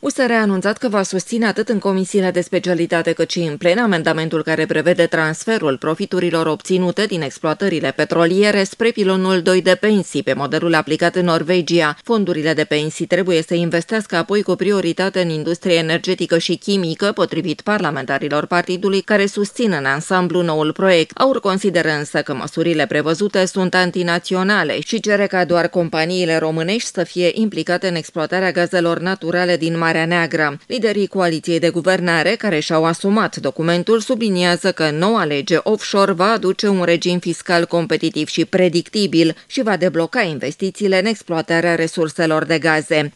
USR a anunțat că va susține atât în comisiile de specialitate cât și în plen amendamentul care prevede transferul profiturilor obținute din exploatările petroliere spre pilonul 2 de pensii, pe modelul aplicat în Norvegia. Fondurile de pensii trebuie să investească apoi cu prioritate în industrie energetică și chimică, potrivit parlamentarilor partidului care susțin în ansamblu noul proiect. AUR consideră însă că măsurile prevăzute sunt antinaționale și cere ca doar companiile românești să fie implicate în exploatarea gazelor naturale din Marea Neagră. Liderii coaliției de guvernare, care și-au asumat documentul, subliniază că noua lege offshore va aduce un regim fiscal competitiv și predictibil și va debloca investițiile în exploatarea resurselor de gaze.